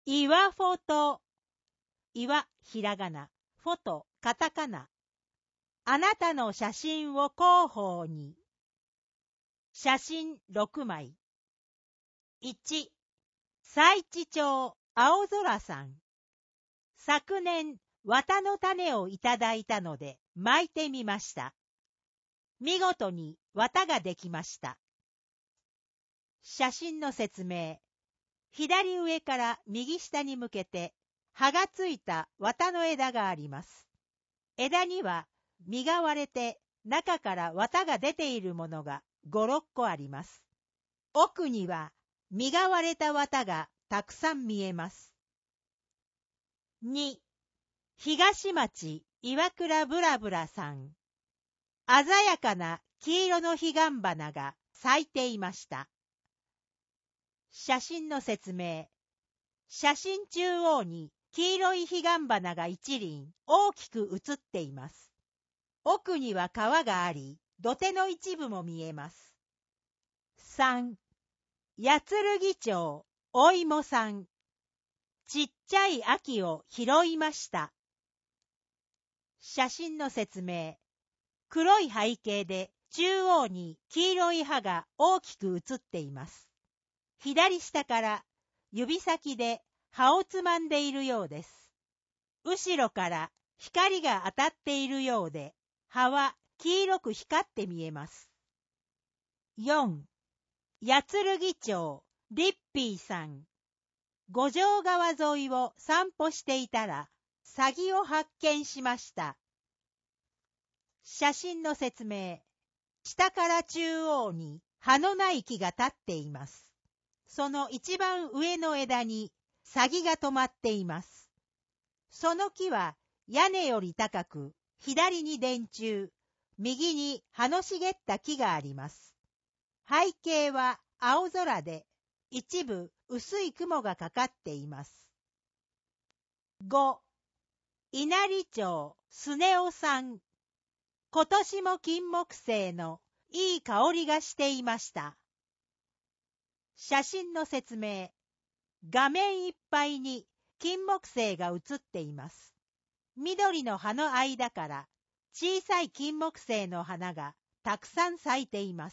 岩フォト。岩、ひらがな。フォト、カタカナ。あなたの写真を広報に。写真6枚。1、佐知町青空さん。昨年、綿の種をいただいたので、巻いてみました。見事に綿ができました。写真の説明。左上から右下に向けて、葉がついた綿の枝があります。枝には実が割れて中から綿が出ているものが5、6個あります。奥には実が割れた綿がたくさん見えます。2、東町岩倉ブラブラさん。鮮やかな黄色の彼岸花が咲いていました。写真の説明。写真中央に黄色い彼岸花が一輪大きく写っています。奥には川があり、土手の一部も見えます。3、八剣町お芋さん。ちっちゃい秋を拾いました。写真の説明。黒い背景で中央に黄色い葉が大きく写っています。左下から指先で葉をつまんでいるようです。後ろから光が当たっているようで、葉は黄色く光って見えます。4、八剣町リッピーさん。五条川沿いを散歩していたら、サギを発見しました。写真の説明。下から中央に葉のない木が立っています。その一番上の枝にサギが止まっています。その木は屋根より高く、左に電柱、右に葉の茂った木があります。背景は青空で、一部薄い雲がかかっています。5、稲荷町スネ夫さん。今年も金木犀のいい香りがしていました。写真の説明。画面いっぱいに金木犀が写っています。緑の葉の間から小さい金木犀の花がたくさん咲いています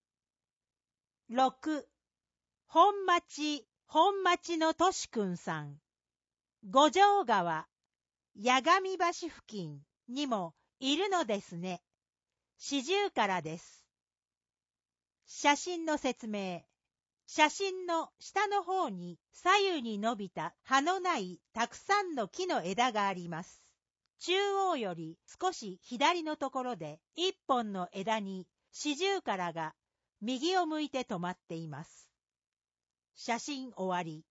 。6、本町のとしくんさん。五条川、八神橋付近にもいるのですね。四十からです。写真の説明。写真の下の方に左右に伸びた葉のないたくさんの木の枝があります。中央より少し左のところで一本の枝に四十からが右を向いて止まっています。写真終わり。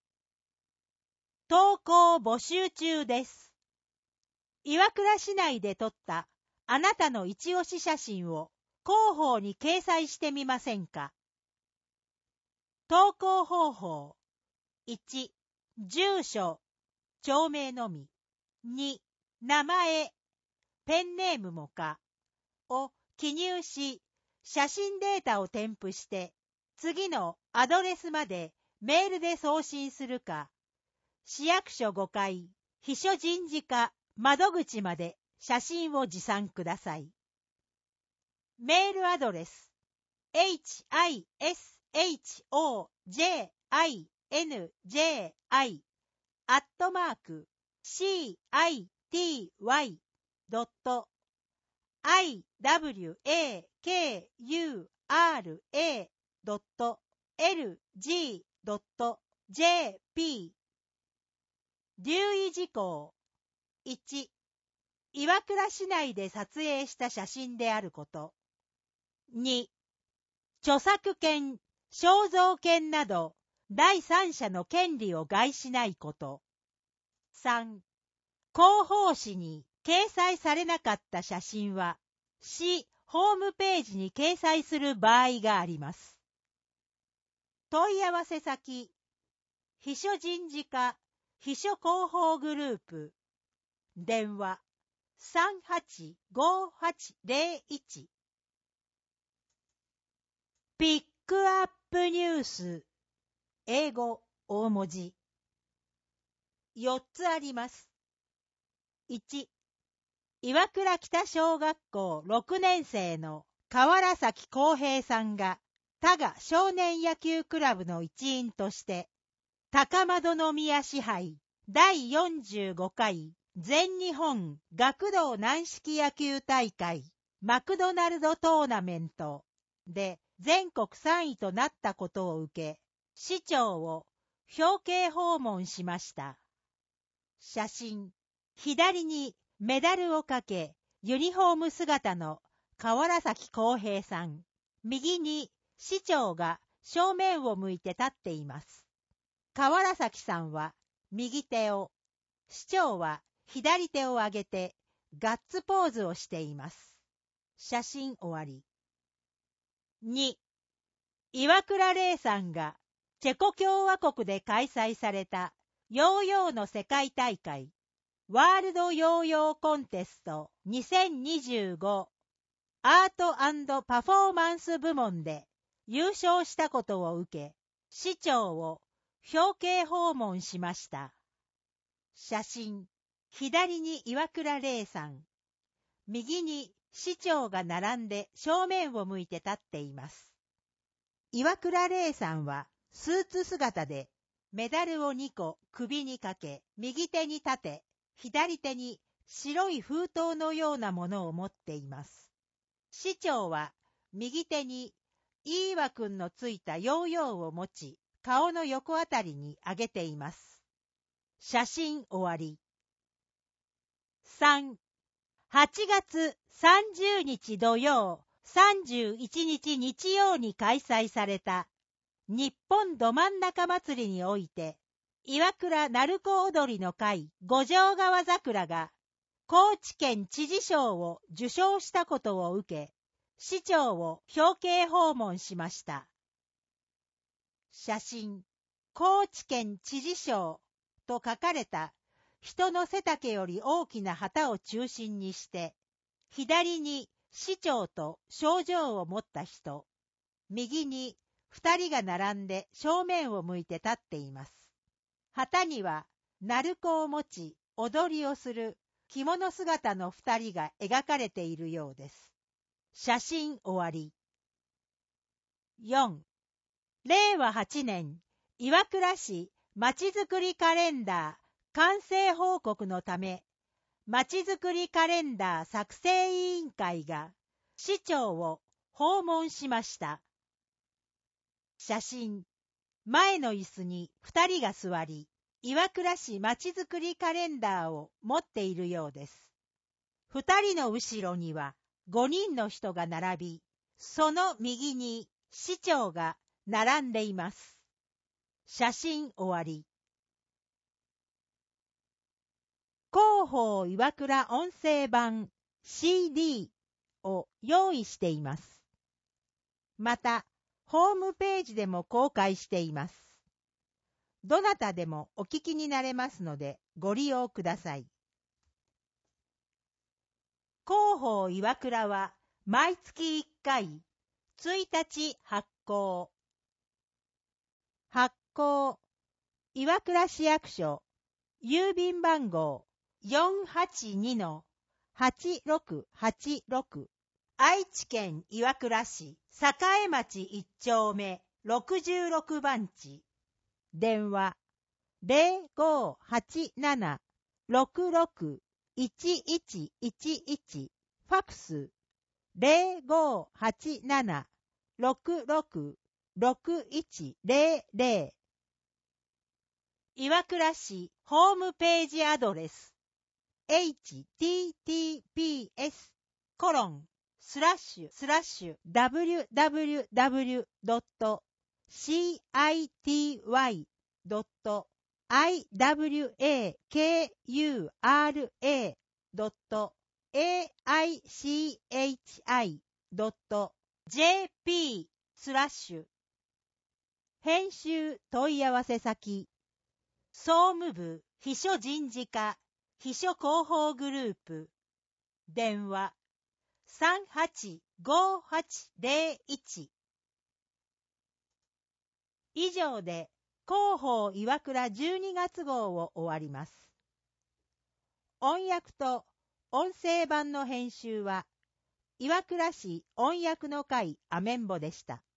投稿募集中です。岩倉市内で撮ったあなたの一押し写真を広報に掲載してみませんか。投稿方法。1、住所、町名のみ。2、名前、ペンネームもかを記入し、写真データを添付して、次のアドレスまでメールで送信するか、市役所5階、秘書人事課窓口まで写真を持参ください。メールアドレス、city.iwakura.iwakura.lg.jp。 留意事項。1、岩倉市内で撮影した写真であること。2、著作権、肖像権など第三者の権利を害しないこと。3、広報誌に掲載されなかった写真は、市ホームページに掲載する場合があります。問い合わせ先、秘書人事課秘書広報グループ。電話385801。ピックアップニュース。英語大文字。 4つあります。1、岩倉北小学校6年生の河原崎浩平さんが、多賀少年野球クラブの一員として、高円宮支配第45回全日本学童軟式野球大会マクドナルドトーナメントで全国3位となったことを受け、市長を表敬訪問しました。写真、左にメダルをかけ、ユニフォーム姿の河原崎浩平さん、右に市長が正面を向いて立っています。河原崎さんは右手を、市長は左手を上げてガッツポーズをしています。写真終わり。2、岩倉玲さんがチェコ共和国で開催されたヨーヨーの世界大会ワールドヨーヨーコンテスト2025アート&パフォーマンス部門で優勝したことを受け、市長を表敬訪問しました。写真、左に岩倉玲さん、右に市長が並んで正面を向いて立っています。岩倉玲さんはスーツ姿でメダルを2個首にかけ、右手に立て、左手に白い封筒のようなものを持っています。市長は右手にイーワくんのついたヨーヨーを持ち、顔の横あたりに上げています。写真終わり。3、8月30日土曜、31日日曜に開催された日本ど真ん中祭りにおいて、岩倉鳴子踊りの会五条川桜が高知県知事賞を受賞したことを受け、市長を表敬訪問しました。写真、高知県知事賞と書かれた人の背丈より大きな旗を中心にして、左に市長と賞状を持った人、右に2人が並んで正面を向いて立っています。旗には鳴子を持ち踊りをする着物姿の2人が描かれているようです。写真終わり。4、令和8年岩倉市まちづくりカレンダー完成報告のため、まちづくりカレンダー作成委員会が市長を訪問しました。写真、前の椅子に2人が座り、岩倉市まちづくりカレンダーを持っているようです。2人の後ろには5人の人が並び、その右に市長が並んでいます。写真終わり。広報岩倉音声版 CD を用意しています。また、ホームページでも公開しています。どなたでもお聞きになれますのでご利用ください。広報岩倉は毎月1回1日発行。発行、岩倉市役所、郵便番号 482-8686、愛知県岩倉市栄町1丁目66番地、電話 0587-661111、ファクス 0587-666100、岩倉市ホームページアドレス https://www.cityy.aichi.jp/ 編集問い合わせ先総務部秘書人事課秘書広報グループ、電話 385801。以上で広報岩倉12月号を終わります。音訳と音声版の編集は岩倉市音訳の会アメンボでした。